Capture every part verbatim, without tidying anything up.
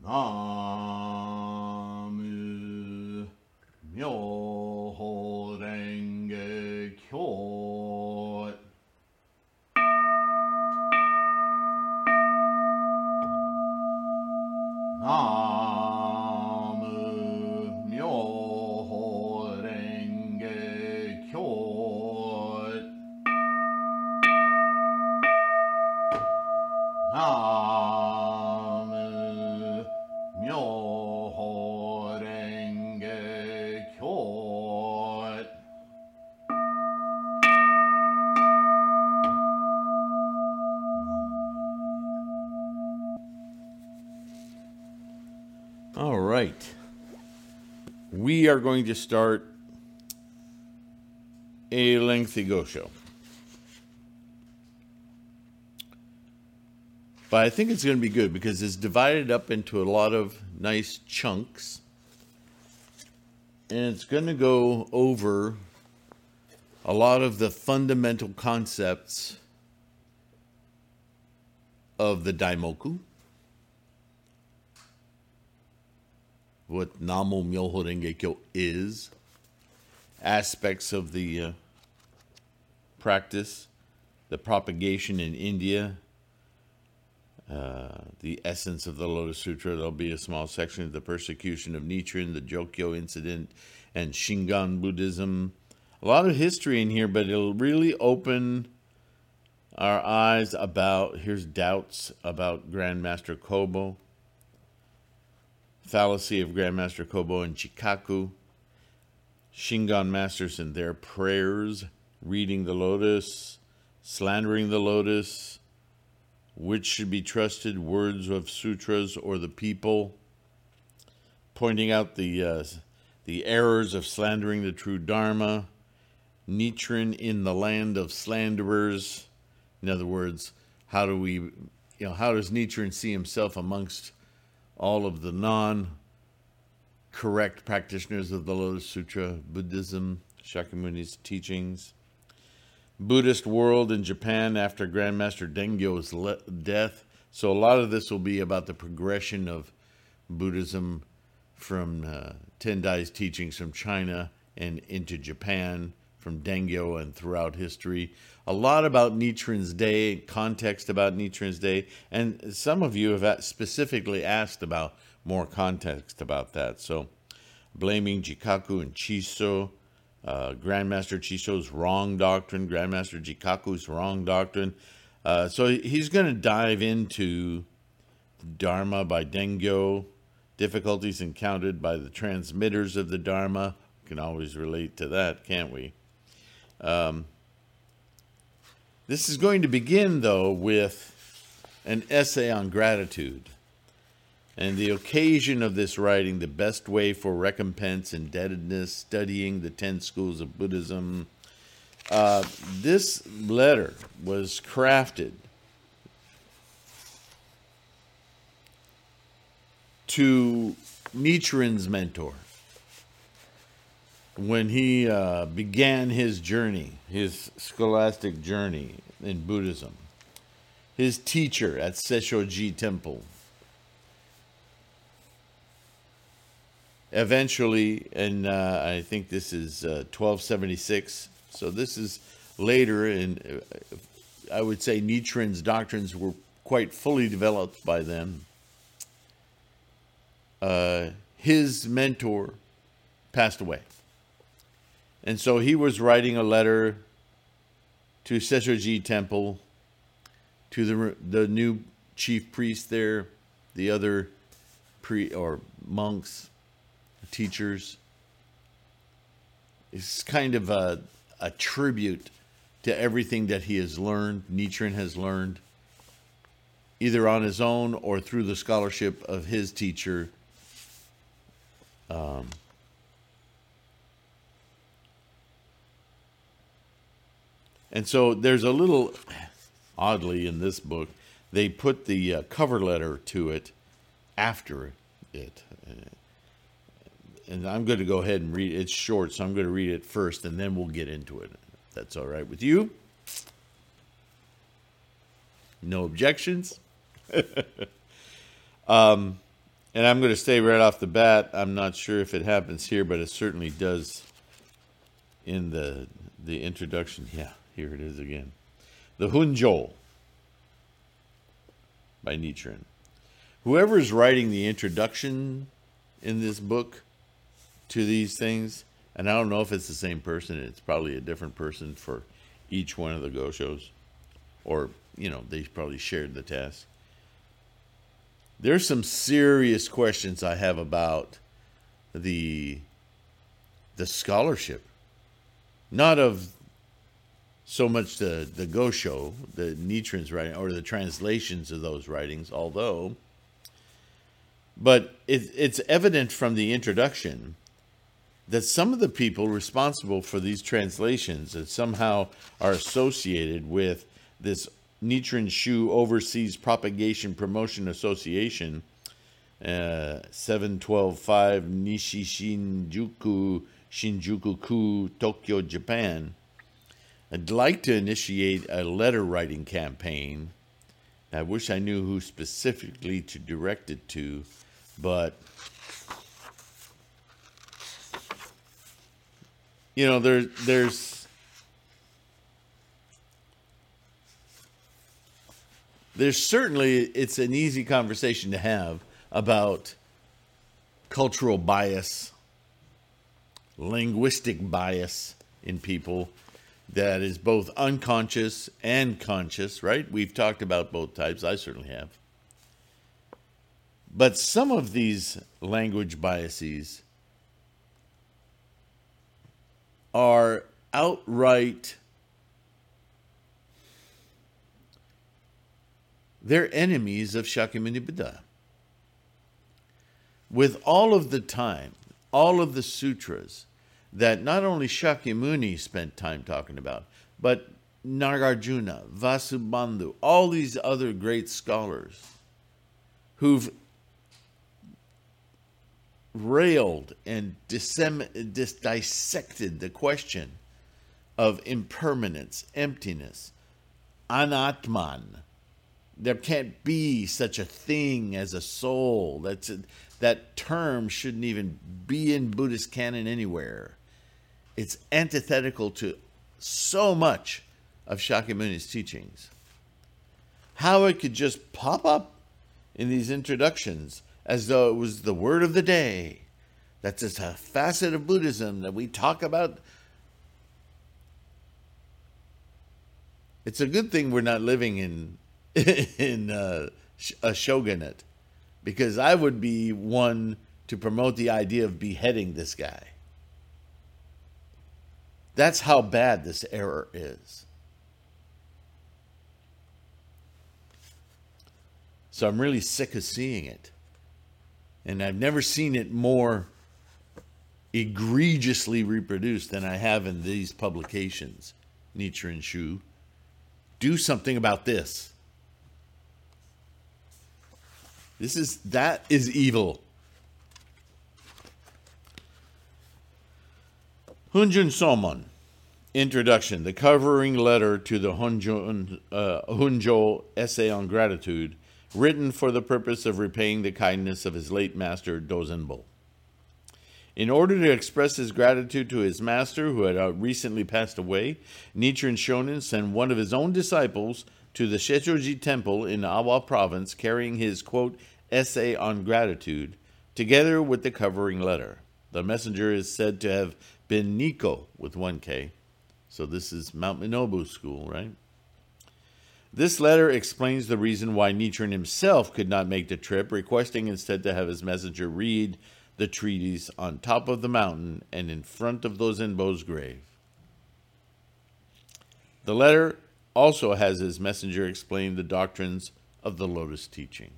Namu Myoho Renge Kyo. Namu Myoho Renge Kyo. Namu Myoho Renge Kyo. All right. We are going to start a lengthy Gosho. But I think it's going to be good because it's divided up into a lot of nice chunks. And it's going to go over a lot of the fundamental concepts of the Daimoku. What Namu Myoho Renge Kyo is. Aspects of the uh, practice. The propagation in India. Uh, the essence of the Lotus Sutra. There'll be a small section of the persecution of Nichiren, the Jokyo incident, and Shingon Buddhism. A lot of history in here, but it'll really open our eyes about, here's doubts about Grandmaster Kobo, fallacy of Grandmaster Kobo and Chikaku, Shingon masters and their prayers, reading the Lotus, slandering the Lotus, which should be trusted, words of sutras or the people, pointing out the uh, the errors of slandering the true Dharma, Nichiren in the land of slanderers. In other words, how do we, you know, how does Nichiren see himself amongst all of the non-correct practitioners of the Lotus Sutra, Buddhism, Shakyamuni's teachings? Buddhist world in Japan after Grandmaster Dengyo's le- death. So a lot of this will be about the progression of Buddhism from uh, Tendai's teachings from China and into Japan, from Dengyo and throughout history. A lot about Nichiren's day, context about Nichiren's day, and some of you have specifically asked about more context about that. So blaming Jikaku and Chiso, Uh, Grandmaster Chiso's wrong doctrine, Grandmaster Jikaku's wrong doctrine. Uh, so he's going to dive into Dharma by Dengyo, difficulties encountered by the transmitters of the Dharma. We can always relate to that, can't we? Um, this is going to begin, though, with an essay on gratitude. And the occasion of this writing, the best way for recompense, indebtedness, studying the ten schools of Buddhism. Uh, this letter was crafted to Nichiren's mentor when he uh, began his journey, his scholastic journey in Buddhism. His teacher at Seshoji Temple. Eventually, and uh, I think this is uh, twelve seventy-six, so this is later, and uh, I would say Nichiren's doctrines were quite fully developed by then. Uh, his mentor passed away. And so he was writing a letter to Seshoji Temple, to the the new chief priest there, the other pre or monks, teachers. It's kind of a, a tribute to everything that he has learned, Nichiren has learned, either on his own or through the scholarship of his teacher. Um, and so there's a little, oddly in this book, they put the uh, cover letter to it after it. And I'm going to go ahead and read it. It's short, so I'm going to read it first, and then we'll get into it. If that's all right with you? No objections? um, And I'm going to say right off the bat, I'm not sure if it happens here, but it certainly does in the the introduction. Yeah, here it is again. The Hunjo by Nichiren. Whoever is writing the introduction in this book to these things, and I don't know if it's the same person, it's probably a different person for each one of the Goshos, or, you know, they probably shared the task. There's some serious questions I have about the the scholarship, not of so much the the Gosho, the Nichiren's writing, or the translations of those writings, although, but it, it's evident from the introduction that some of the people responsible for these translations that somehow are associated with this Nichiren Shu Overseas Propagation Promotion Association, uh, seven twelve five Nishi Shinjuku, Shinjuku-ku, Tokyo, Japan. I'd like to initiate a letter writing campaign. I wish I knew who specifically to direct it to, but you know, there, there's there's certainly, it's an easy conversation to have about cultural bias, linguistic bias in people that is both unconscious and conscious, right? We've talked about both types. I certainly have. But some of these language biases are outright, they're enemies of Shakyamuni Buddha. With all of the time, all of the sutras that not only Shakyamuni spent time talking about, but Nagarjuna, Vasubandhu, all these other great scholars who've railed and dissem- dis- dissected the question of impermanence, emptiness, anatman. There can't be such a thing as a soul. That's a, that term shouldn't even be in Buddhist canon anywhere. It's antithetical to so much of Shakyamuni's teachings. How it could just pop up in these introductions as though it was the word of the day. That's just a facet of Buddhism that we talk about. It's a good thing we're not living in in uh, a shogunate, because I would be one to promote the idea of beheading this guy. That's how bad this error is. So I'm really sick of seeing it. And I've never seen it more egregiously reproduced than I have in these publications. Nichiren Shu. Do something about this. This is, that is evil. Hunjun Somon. Introduction. The covering letter to the Hunjo, uh, Hunjo Essay on Gratitude, written for the purpose of repaying the kindness of his late master, Dozenbo. In order to express his gratitude to his master, who had uh, recently passed away, Nichiren Shonin sent one of his own disciples to the Shechoji Temple in Awa Province, carrying his, quote, essay on gratitude, together with the covering letter. The messenger is said to have been Nikko, with one K. So this is Mount Minobu school, right? This letter explains the reason why Nichiren himself could not make the trip, requesting instead to have his messenger read the treatise on top of the mountain and in front of Dozenbo's grave. The letter also has his messenger explain the doctrines of the Lotus teaching.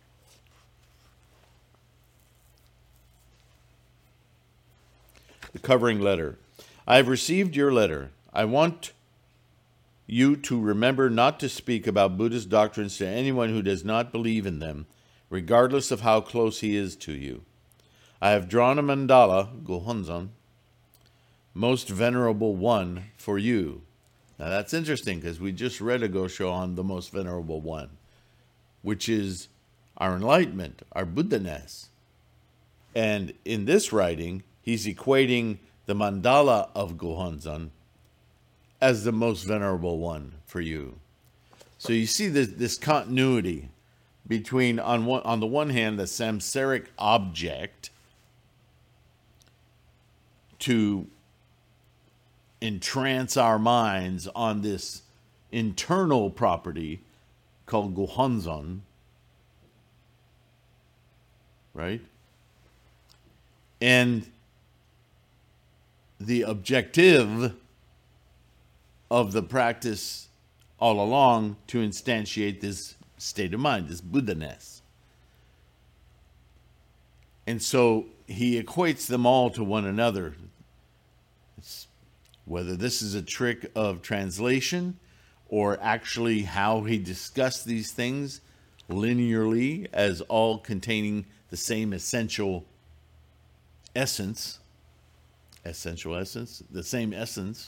The covering letter. I have received your letter. I want you to remember not to speak about Buddhist doctrines to anyone who does not believe in them, regardless of how close he is to you. I have drawn a mandala, Gohonzon, most venerable one, for you. Now that's interesting because we just read a Gosho on the most venerable one, which is our enlightenment, our Buddha-ness. And in this writing, he's equating the mandala of Gohonzon as the most venerable one for you. So you see this, this continuity between, on one, on the one hand, the samsaric object to entrance our minds on this internal property called Gohonzon, right? And the objective of the practice all along to instantiate this state of mind, this Buddha-ness. And so he equates them all to one another. It's, whether this is a trick of translation or actually how he discussed these things linearly as all containing the same essential essence, essential essence, the same essence,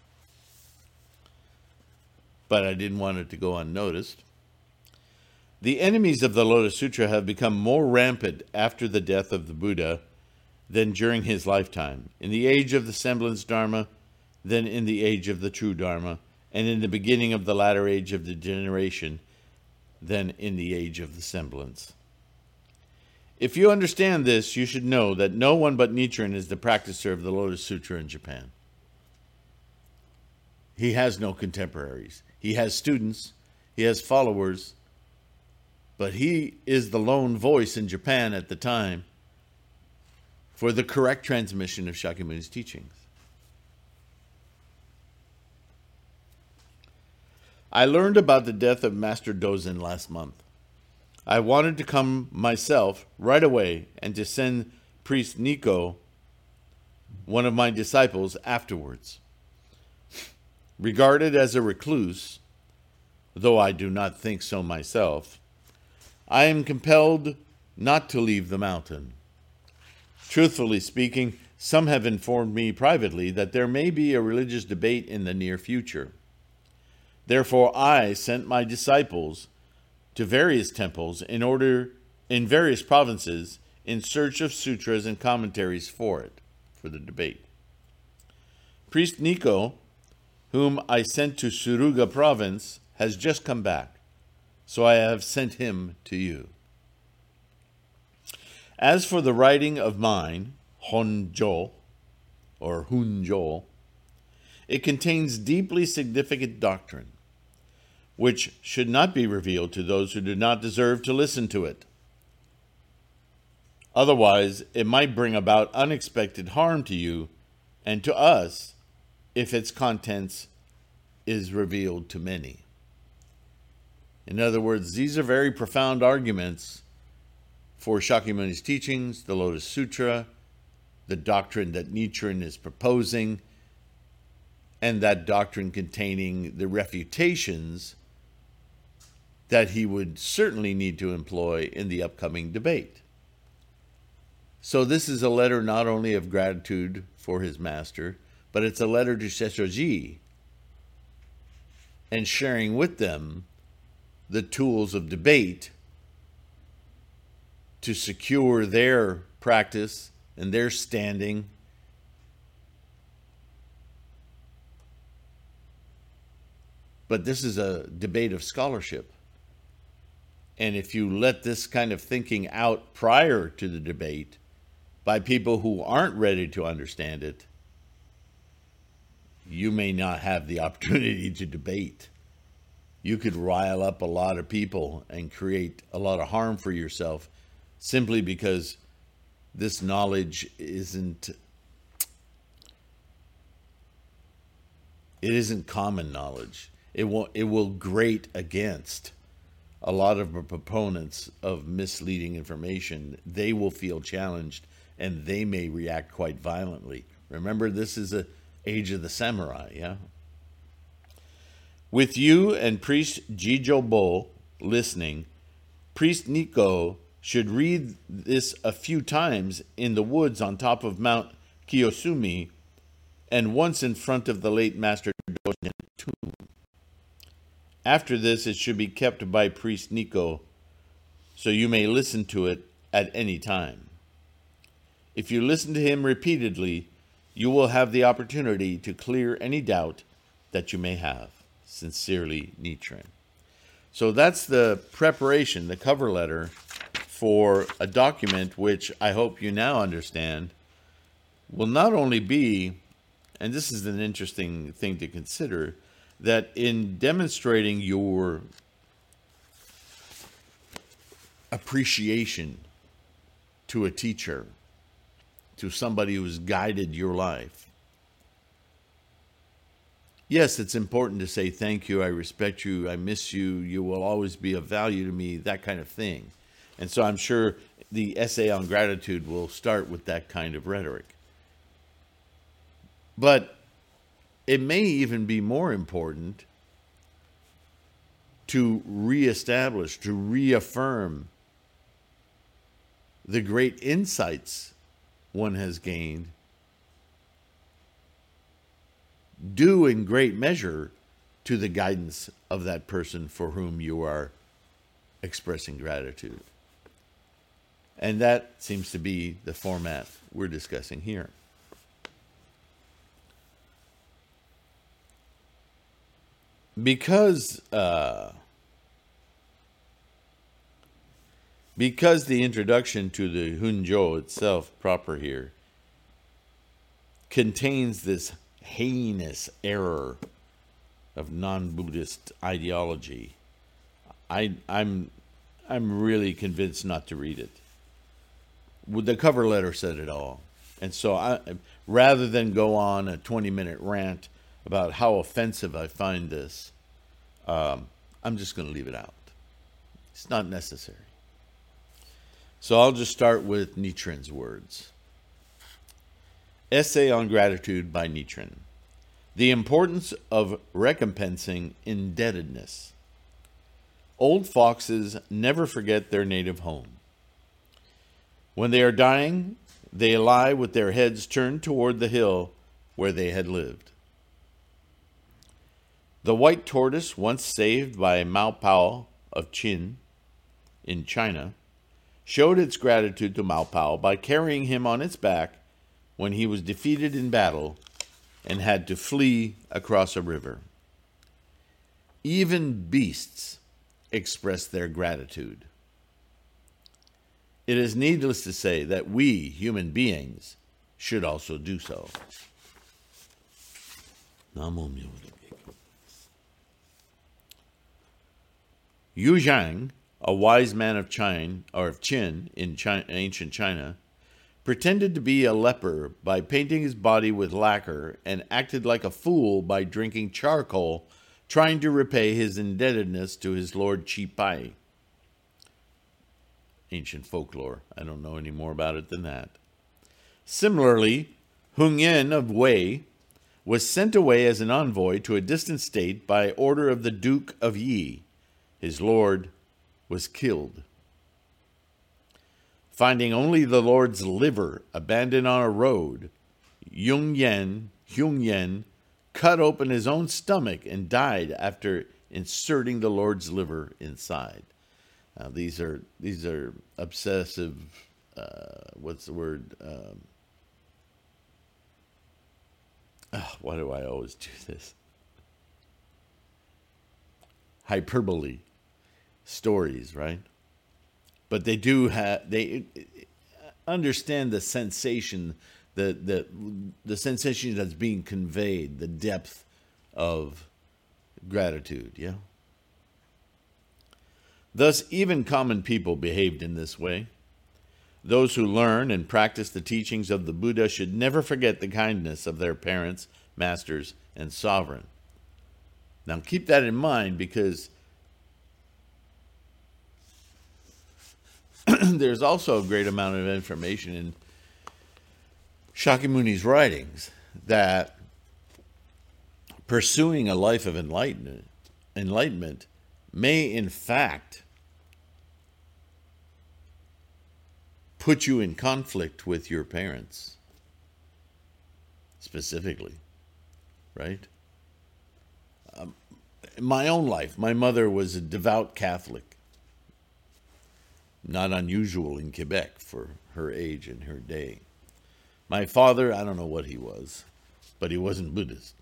but I didn't want it to go unnoticed. The enemies of the Lotus Sutra have become more rampant after the death of the Buddha than during his lifetime, in the age of the semblance Dharma than in the age of the true Dharma, and in the beginning of the latter age of the generation than in the age of the semblance. If you understand this, you should know that no one but Nichiren is the practicer of the Lotus Sutra in Japan. He has no contemporaries. He has students, he has followers, but he is the lone voice in Japan at the time for the correct transmission of Shakyamuni's teachings. I learned about the death of Master Dozen last month. I wanted to come myself right away and to send Priest Nico, one of my disciples, afterwards. Regarded as a recluse, though I do not think so myself, I am compelled not to leave the mountain. Truthfully speaking, some have informed me privately that there may be a religious debate in the near future. Therefore, I sent my disciples to various temples in order in various provinces in search of sutras and commentaries for it, for the debate. Priest Nico, whom I sent to Suruga province, has just come back, so I have sent him to you. As for the writing of mine, Honjo, or Hunjo, it contains deeply significant doctrine, which should not be revealed to those who do not deserve to listen to it. Otherwise, it might bring about unexpected harm to you and to us if its contents is revealed to many. In other words, these are very profound arguments for Shakyamuni's teachings, the Lotus Sutra, the doctrine that Nichiren is proposing, and that doctrine containing the refutations that he would certainly need to employ in the upcoming debate. So this is a letter not only of gratitude for his master, but it's a letter to Seshoji and sharing with them the tools of debate to secure their practice and their standing But this is a debate of scholarship. And if you let this kind of thinking out prior to the debate by people who aren't ready to understand it, you may not have the opportunity to debate. You could rile up a lot of people and create a lot of harm for yourself simply because this knowledge isn't it isn't common knowledge. It will it will grate against a lot of the proponents of misleading information. They will feel challenged and they may react quite violently. Remember, this is a age of the samurai, yeah? With you and Priest Jijobo listening, Priest Nico should read this a few times in the woods on top of Mount Kiyosumi and once in front of the late Master Dogen tomb. After this, it should be kept by Priest Nico so you may listen to it at any time. If you listen to him repeatedly, you will have the opportunity to clear any doubt that you may have. Sincerely, Nichiren. So that's the preparation, the cover letter for a document which I hope you now understand will not only be, and this is an interesting thing to consider, that in demonstrating your appreciation to a teacher, to somebody who's guided your life, yes, it's important to say thank you, I respect you, I miss you, you will always be of value to me, that kind of thing. And so I'm sure the essay on gratitude will start with that kind of rhetoric. But it may even be more important to reestablish, to reaffirm the great insights one has gained, due in great measure to the guidance of that person for whom you are expressing gratitude. And that seems to be the format we're discussing here. Because uh, because the introduction to the Hunjo itself proper here contains this heinous error of non-Buddhist ideology, I, I'm I'm really convinced not to read it. The cover letter said it all. And so I, rather than go on a twenty-minute rant about how offensive I find this, um, I'm just going to leave it out. It's not necessary. So I'll just start with Nichiren's words. Essay on Gratitude by Nichiren. The importance of recompensing indebtedness. Old foxes never forget their native home. When they are dying, they lie with their heads turned toward the hill where they had lived. The white tortoise, once saved by Mao Pao of Qin in China, showed its gratitude to Mao Pao by carrying him on its back when he was defeated in battle and had to flee across a river. Even beasts express their gratitude. It is needless to say that we, human beings, should also do so. Namo Myoho. Yu Zhang, a wise man of Qin, or of Qin in China, ancient China, pretended to be a leper by painting his body with lacquer and acted like a fool by drinking charcoal, trying to repay his indebtedness to his lord Qi Pai. Ancient folklore. I don't know any more about it than that. Similarly, Hung Yen of Wei was sent away as an envoy to a distant state by order of the Duke of Yi. His lord was killed. Finding only the lord's liver abandoned on a road, Yung Yen, Hung Yen cut open his own stomach and died after inserting the lord's liver inside. Now, these are these are obsessive. Uh, what's the word? Um, oh, why do I always do this? Hyperbole stories, right? But they do have they understand the sensation, the the the sensation that's being conveyed, the depth of gratitude. Yeah. Thus, even common people behaved in this way. Those who learn and practice the teachings of the Buddha should never forget the kindness of their parents, masters, and sovereign. Now, keep that in mind, because there's also a great amount of information in Shakyamuni's writings that pursuing a life of enlightenment, enlightenment may, in fact, put you in conflict with your parents, specifically, right? Um, in my own life, my mother was a devout Catholic. Not unusual in Quebec for her age and her day. My father, I don't know what he was, but he wasn't Buddhist.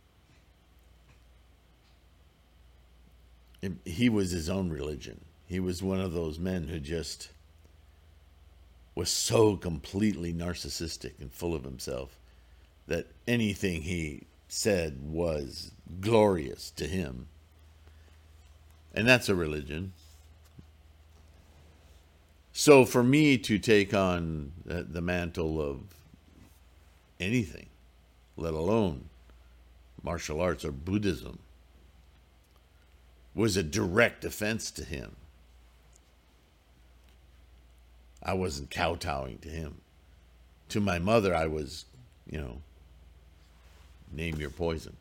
He was his own religion. He was one of those men who just was so completely narcissistic and full of himself that anything he said was glorious to him. And that's a religion. So for me to take on the mantle of anything, let alone martial arts or Buddhism, was a direct offense to him. I wasn't kowtowing to him. To my mother, I was, you know, name your poison.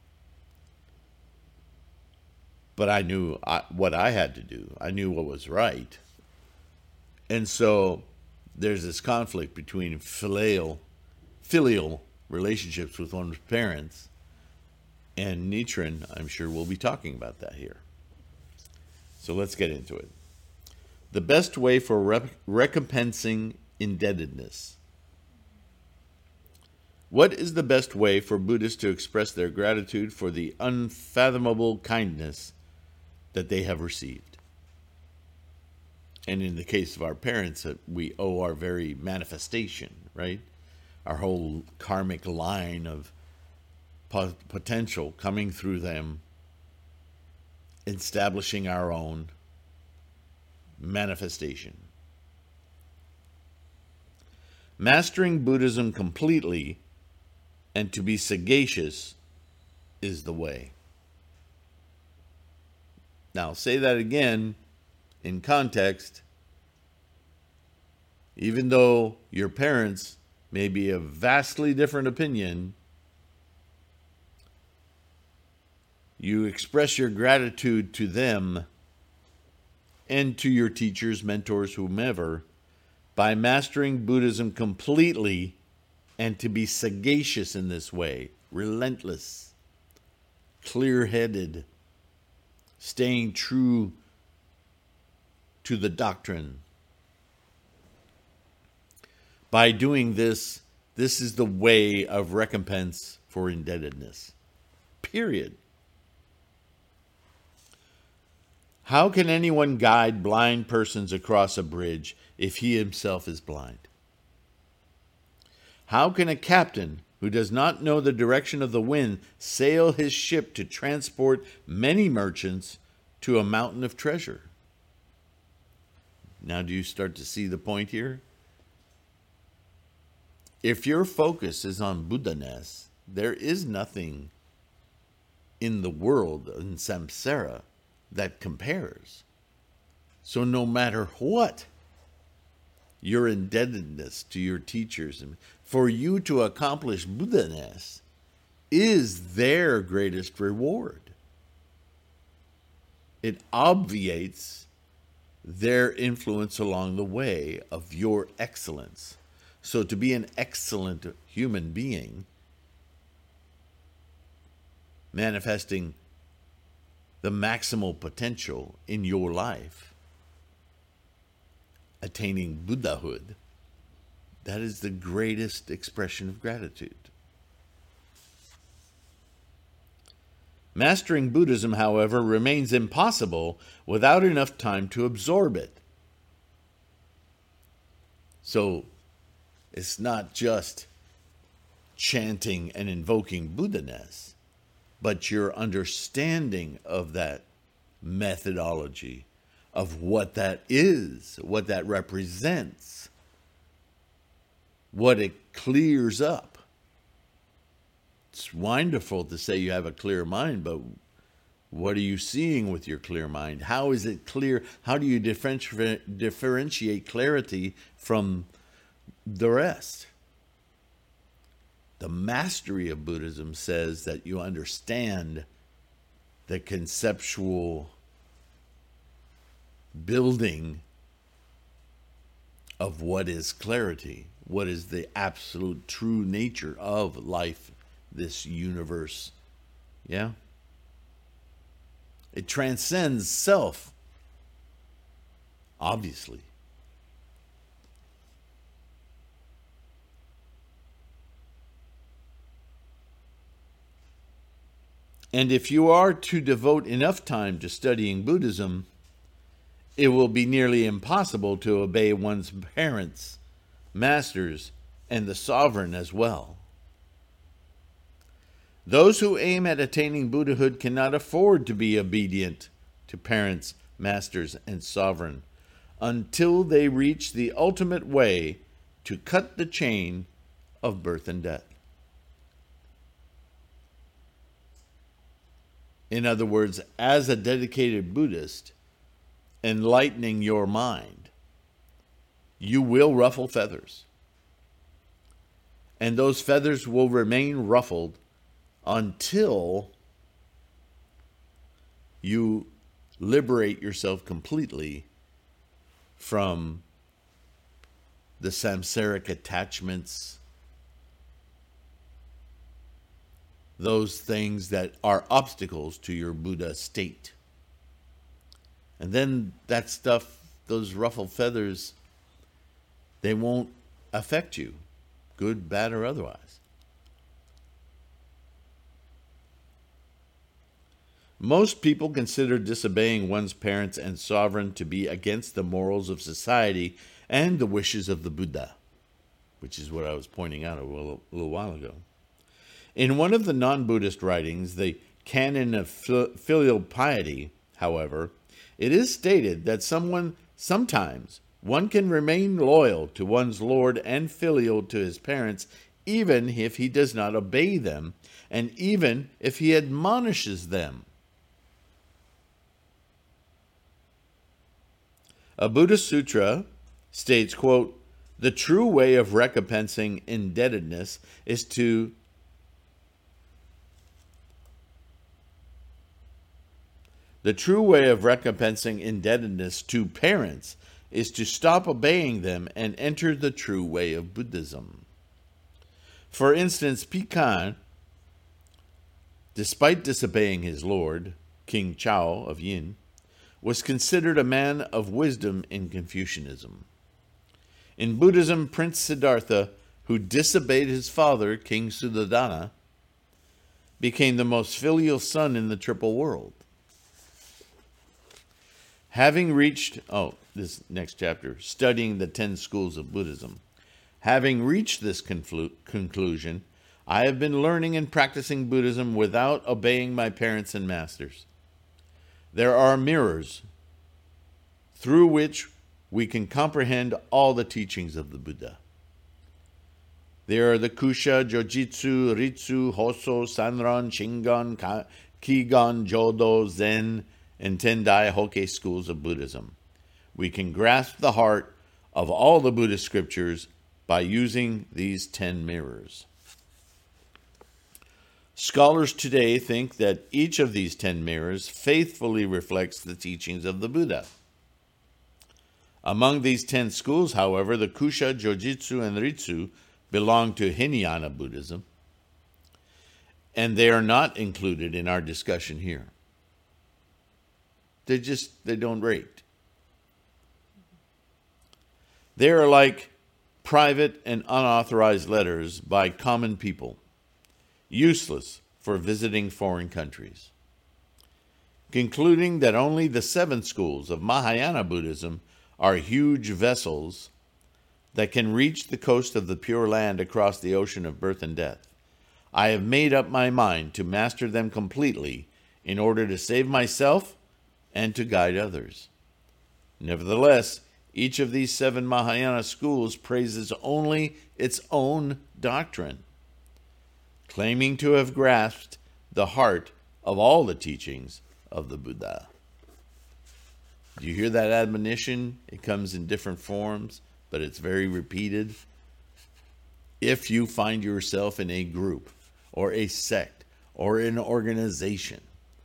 But I knew I, what I had to do. I knew what was right. And so there's this conflict between filial, filial relationships with one's parents, and Nichiren, I'm sure, will be talking about that here. So let's get into it. The best way for rep- recompensing indebtedness. What is the best way for Buddhists to express their gratitude for the unfathomable kindness that they have received? And in the case of our parents, we owe our very manifestation, right? Our whole karmic line of po- potential coming through them, establishing our own manifestation. Mastering Buddhism completely and to be sagacious is the way. Now, I'll say that again in context. Even though your parents may be of vastly different opinion, you express your gratitude to them and to your teachers, mentors, whomever, by mastering Buddhism completely and to be sagacious in this way, relentless, clear-headed, staying true to the doctrine. By doing this, this is the way of recompense for indebtedness. Period. How can anyone guide blind persons across a bridge if he himself is blind? How can a captain who does not know the direction of the wind sail his ship to transport many merchants to a mountain of treasure? Now, do you start to see the point here? If your focus is on Buddha-ness, there is nothing in the world, in samsara, that compares. So no matter what your indebtedness to your teachers, for you to accomplish Buddha-ness is their greatest reward. It obviates their influence along the way of your excellence. So to be an excellent human being, manifesting the maximal potential in your life, attaining Buddhahood, that is the greatest expression of gratitude. Mastering Buddhism, however, remains impossible without enough time to absorb it. So it's not just chanting and invoking Buddha-ness, but your understanding of that methodology, of what that is, what that represents, what it clears up. It's wonderful to say you have a clear mind, but what are you seeing with your clear mind? How is it clear? How do you differenti- differentiate clarity from the rest? The mastery of Buddhism says that you understand the conceptual building of what is clarity, what is the absolute true nature of life, this universe. Yeah? It transcends self, obviously. And if you are to devote enough time to studying Buddhism, it will be nearly impossible to obey one's parents, masters, and the sovereign as well. Those who aim at attaining Buddhahood cannot afford to be obedient to parents, masters, and sovereign until they reach the ultimate way to cut the chain of birth and death. In other words, as a dedicated Buddhist, enlightening your mind, you will ruffle feathers. And those feathers will remain ruffled until you liberate yourself completely from the samsaric attachments, those things that are obstacles to your Buddha state. And then that stuff, those ruffled feathers, they won't affect you, good, bad, or otherwise. Most people consider disobeying one's parents and sovereign to be against the morals of society and the wishes of the Buddha, which is what I was pointing out a little, a little while ago. In one of the non-Buddhist writings, the Canon of Filial Piety, however, it is stated that someone sometimes one can remain loyal to one's Lord and filial to his parents even if he does not obey them and even if he admonishes them. A Buddhist sutra states, quote, "The true way of recompensing indebtedness is to The true way of recompensing indebtedness to parents is to stop obeying them and enter the true way of Buddhism." For instance, Pikan, despite disobeying his lord, King Chao of Yin, was considered a man of wisdom in Confucianism. In Buddhism, Prince Siddhartha, who disobeyed his father, King Suddhodana, became the most filial son in the triple world. Having reached, oh, this next chapter, studying the ten schools of Buddhism. Having reached this conflu- conclusion, I have been learning and practicing Buddhism without obeying my parents and masters. There are mirrors through which we can comprehend all the teachings of the Buddha. There are the Kusha, Jojitsu, Ritsu, Hoso, Sanron, Shingon, Kigon, Jodo, Zen, and Tendai Hokke schools of Buddhism. We can grasp the heart of all the Buddhist scriptures by using these ten mirrors. Scholars today think that each of these ten mirrors faithfully reflects the teachings of the Buddha. Among these ten schools, however, the Kusha, Jojitsu, and Ritsu belong to Hinayana Buddhism, and they are not included in our discussion here. They just, they don't rate. They are like private and unauthorized letters by common people, useless for visiting foreign countries. Concluding that only the seven schools of Mahayana Buddhism are huge vessels that can reach the coast of the Pure Land across the ocean of birth and death, I have made up my mind to master them completely in order to save myself and to guide others. Nevertheless, each of these seven Mahayana schools praises only its own doctrine, claiming to have grasped the heart of all the teachings of the Buddha. Do you hear that admonition? It comes in different forms, but it's very repeated. If you find yourself in a group or a sect or an organization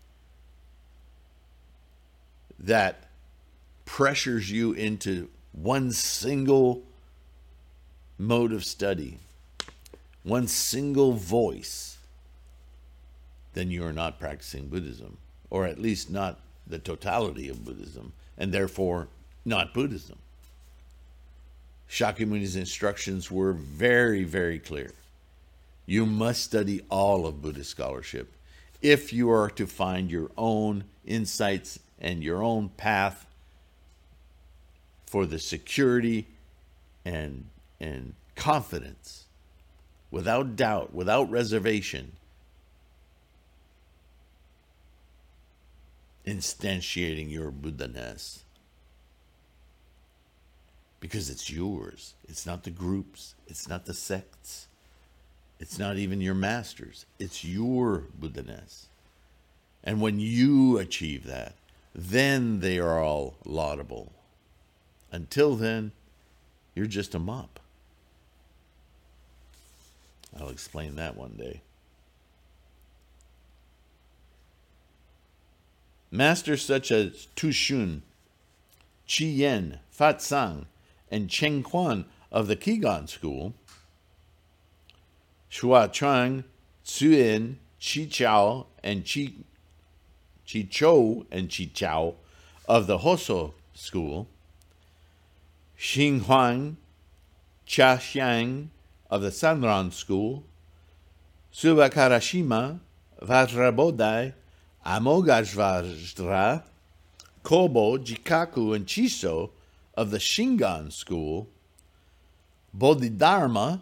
that pressures you into one single mode of study, one single voice, then you are not practicing Buddhism, or at least not the totality of Buddhism, and therefore not Buddhism. Shakyamuni's instructions were very, very clear. You must study all of Buddhist scholarship if you are to find your own insights and your own path for the security and and confidence, without doubt, without reservation, instantiating your Buddha-ness. Because it's yours. It's not the groups. It's not the sects. It's not even your masters. It's your Buddha-ness. And when you achieve that, then they are all laudable. Until then, you're just a mop. I'll explain that one day. Masters such as Tu Shun, Qi Yen, Fat Sang, and Cheng Quan of the Qigong school, Shua Chang, Tsuyin, Qi Chao, and Qi, Qi Chou and Qi Chao of the Hosso school, Xing Huang, Chia Xiang of the Sanran school, Subakarashima, Vajrabodai, Amogajvajra, Kobo, Jikaku, and Chiso of the Shingon school, Bodhidharma,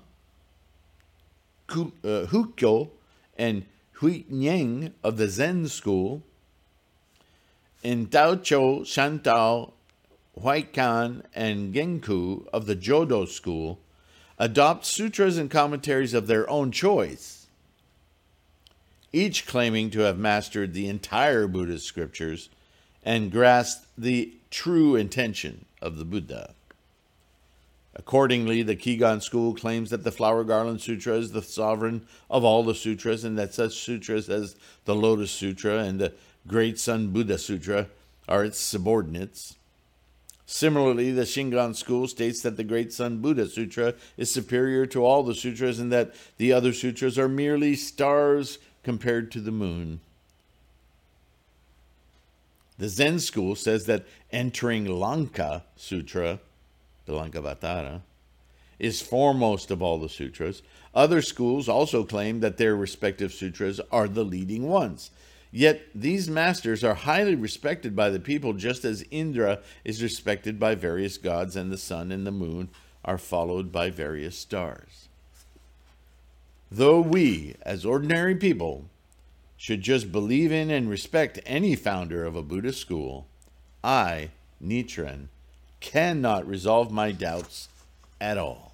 Hukyo, and Huinying of the Zen school, and Taocho, Shantao, Huaikan, and Genku of the Jodo school adopt sutras and commentaries of their own choice, each claiming to have mastered the entire Buddhist scriptures and grasped the true intention of the Buddha. Accordingly, the Qigong school claims that the Flower Garland Sutra is the sovereign of all the sutras, and that such sutras as the Lotus Sutra and the Great Sun Buddha Sutra are its subordinates. Similarly, the Shingon school states that the Great Sun Buddha Sutra is superior to all the sutras and that the other sutras are merely stars compared to the moon. The Zen school says that entering Lanka Sutra, the Lankavatara, is foremost of all the sutras. Other schools also claim that their respective sutras are the leading ones. Yet these masters are highly respected by the people, just as Indra is respected by various gods and the sun and the moon are followed by various stars. Though we, as ordinary people, should just believe in and respect any founder of a Buddhist school, I, Nichiren, cannot resolve my doubts at all.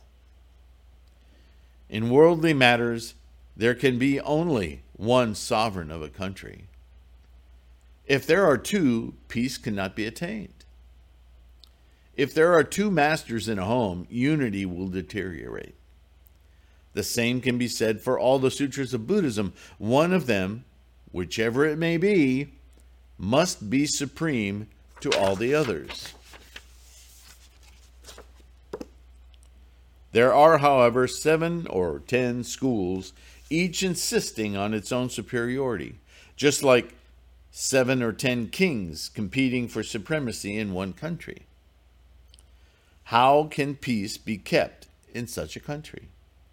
In worldly matters, there can be only one sovereign of a country. If there are two, peace cannot be attained. If there are two masters in a home, unity will deteriorate. The same can be said for all the sutras of Buddhism. One of them, whichever it may be, must be supreme to all the others. There are, however, seven or ten schools, each insisting on its own superiority, just like seven or ten kings competing for supremacy in one country. How can peace be kept in such a country?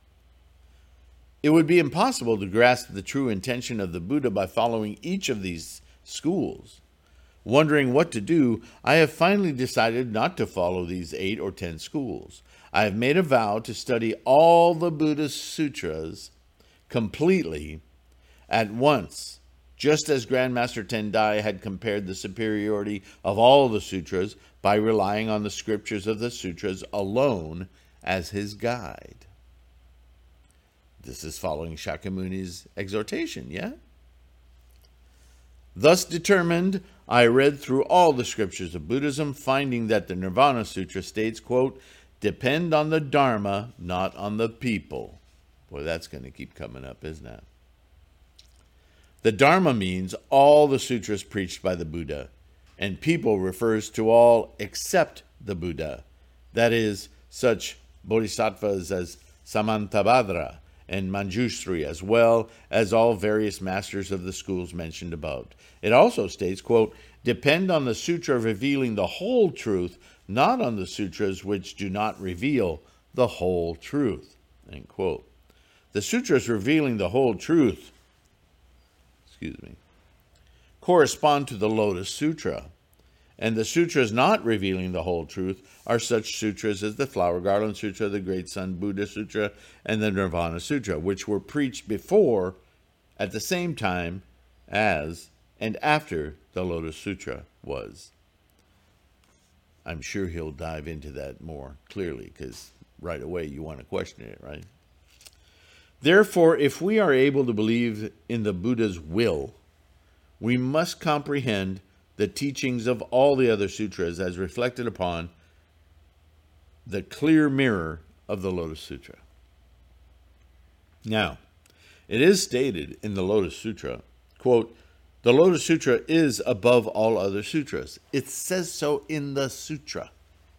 It would be impossible to grasp the true intention of the Buddha by following each of these schools. Wondering what to do, I have finally decided not to follow these eight or ten schools. I have made a vow to study all the Buddhist sutras completely at once, just as Grandmaster Tendai had compared the superiority of all the sutras by relying on the scriptures of the sutras alone as his guide. This is following Shakyamuni's exhortation, yeah? Thus determined, I read through all the scriptures of Buddhism, finding that the Nirvana Sutra states, quote, depend on the Dharma, not on the people. Boy, that's going to keep coming up, isn't it? The Dharma means all the sutras preached by the Buddha, and people refers to all except the Buddha. That is, such bodhisattvas as Samantabhadra and Manjushri, as well as all various masters of the schools mentioned above. It also states, quote, depend on the sutra revealing the whole truth, not on the sutras which do not reveal the whole truth, end quote. The sutras revealing the whole truth, excuse me, correspond to the Lotus Sutra. And the sutras not revealing the whole truth are such sutras as the Flower Garland Sutra, the Great Sun Buddha Sutra, and the Nirvana Sutra, which were preached before, at the same time as, and after the Lotus Sutra was. I'm sure he'll dive into that more clearly, because right away you want to question it, right? Therefore, if we are able to believe in the Buddha's will, we must comprehend the teachings of all the other sutras as reflected upon the clear mirror of the Lotus Sutra. Now, it is stated in the Lotus Sutra, quote, the Lotus Sutra is above all other sutras. It says so in the sutra.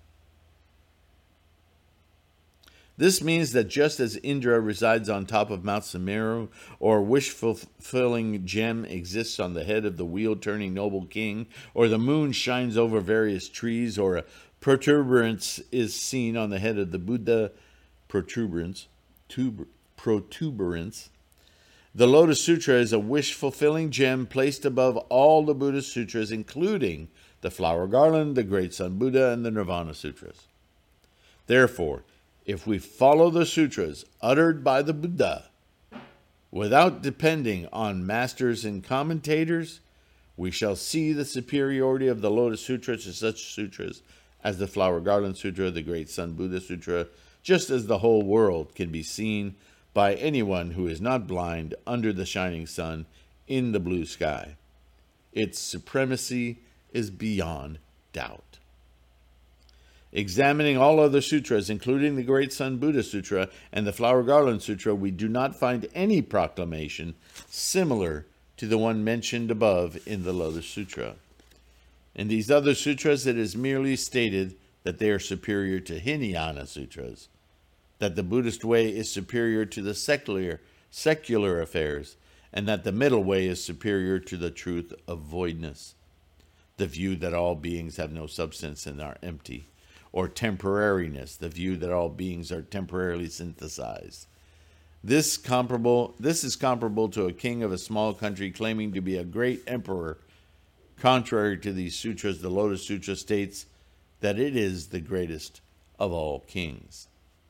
This means that just as Indra resides on top of Mount Sumeru, or a wish-fulfilling gem exists on the head of the wheel-turning noble king, or the moon shines over various trees, or a protuberance is seen on the head of the Buddha, protuberance, tuber, protuberance, the Lotus Sutra is a wish-fulfilling gem placed above all the Buddhist sutras, including the Flower Garland, the Great Sun Buddha, and the Nirvana Sutras. Therefore, if we follow the sutras uttered by the Buddha without depending on masters and commentators, we shall see the superiority of the Lotus Sutra to such sutras as the Flower Garland Sutra, the Great Sun Buddha Sutra, just as the whole world can be seen by anyone who is not blind under the shining sun in the blue sky. Its supremacy is beyond doubt. Examining all other sutras, including the Great Sun Buddha Sutra and the Flower Garland Sutra, we do not find any proclamation similar to the one mentioned above in the Lotus Sutra. In these other sutras, it is merely stated that they are superior to Hinayana Sutras, that the Buddhist way is superior to the secular, secular affairs, and that the middle way is superior to the truth of voidness, the view that all beings have no substance and are empty, or temporariness, the view that all beings are temporarily synthesized. This comparable, this is comparable to a king of a small country claiming to be a great emperor. Contrary to these sutras, the Lotus Sutra states that it is the greatest of all kings.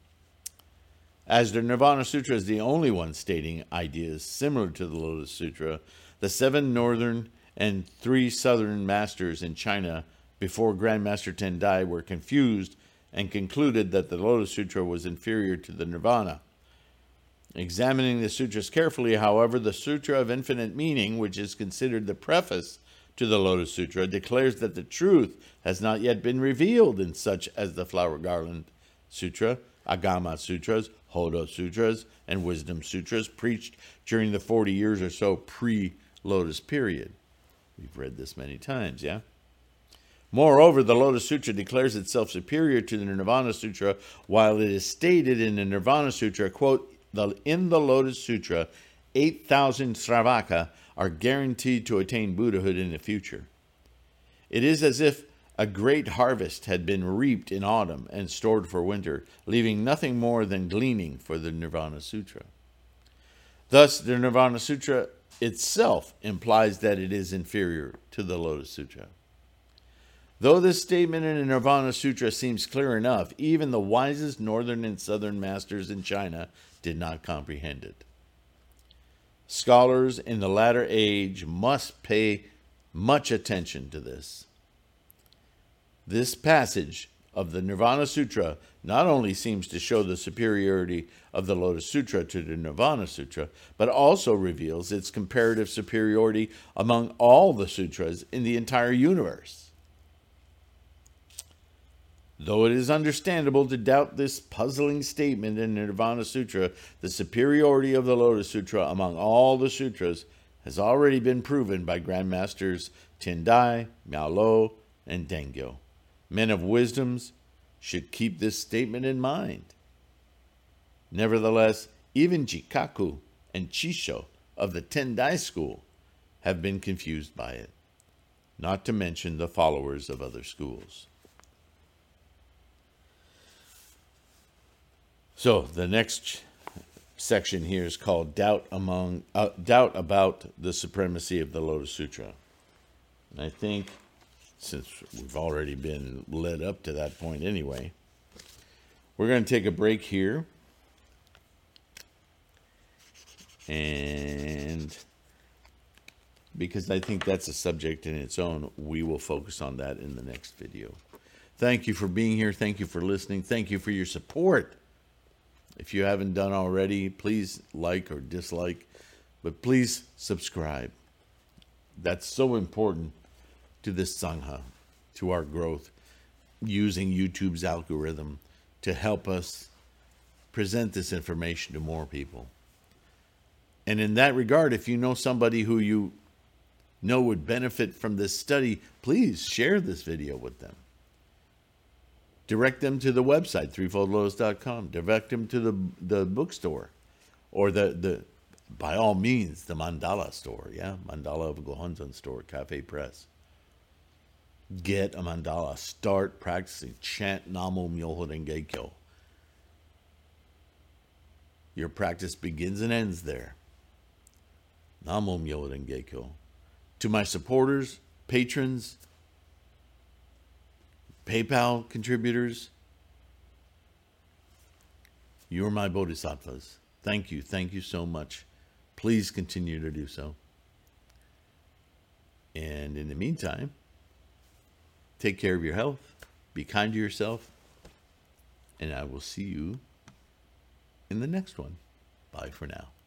As the Nirvana Sutra is the only one stating ideas similar to the Lotus Sutra, the seven northern and three southern masters in China before Grandmaster Tendai were confused and concluded that the Lotus Sutra was inferior to the Nirvana. Examining the sutras carefully, however, the Sutra of Infinite Meaning, which is considered the preface to the Lotus Sutra, declares that the truth has not yet been revealed in such as the Flower Garland Sutra, Agama Sutras, Hodo Sutras, and Wisdom Sutras preached during the forty years or so pre-Lotus period. We've read this many times, yeah? Moreover, the Lotus Sutra declares itself superior to the Nirvana Sutra, while it is stated in the Nirvana Sutra, quote, the, in the Lotus Sutra, eight thousand Sravaka are guaranteed to attain Buddhahood in the future. It is as if a great harvest had been reaped in autumn and stored for winter, leaving nothing more than gleaning for the Nirvana Sutra. Thus, the Nirvana Sutra itself implies that it is inferior to the Lotus Sutra. Though this statement in the Nirvana Sutra seems clear enough, even the wisest northern and southern masters in China did not comprehend it. Scholars in the latter age must pay much attention to this. This passage of the Nirvana Sutra not only seems to show the superiority of the Lotus Sutra to the Nirvana Sutra, but also reveals its comparative superiority among all the sutras in the entire universe. Though it is understandable to doubt this puzzling statement in the Nirvana Sutra, the superiority of the Lotus Sutra among all the sutras has already been proven by Grandmasters Tendai, Miao Lo, and Dengyo. Men of wisdoms should keep this statement in mind. Nevertheless, even Jikaku and Chisho of the Tendai school have been confused by it, not to mention the followers of other schools. So the next section here is called Doubt Among uh, Doubt About the Supremacy of the Lotus Sutra. And I think, since we've already been led up to that point anyway, we're going to take a break here. And because I think that's a subject in its own, we will focus on that in the next video. Thank you for being here. Thank you for listening. Thank you for your support. If you haven't done already, please like or dislike, but please subscribe. That's so important to this Sangha, to our growth, using YouTube's algorithm to help us present this information to more people. And in that regard, if you know somebody who you know would benefit from this study, please share this video with them. Direct them to the website, threefold lotus dot com. Direct them to the, the bookstore, or the, the, by all means, the Mandala store. Yeah, Mandala of Gohonzon store, Cafe Press. Get a mandala. Start practicing. Chant Namo Myoho Renge Kyo. Your practice begins and ends there. Namo Myoho Renge Kyo. To my supporters, patrons, PayPal contributors, you're my bodhisattvas. Thank you. Thank you so much. Please continue to do so. And in the meantime, take care of your health. Be kind to yourself. And I will see you in the next one. Bye for now.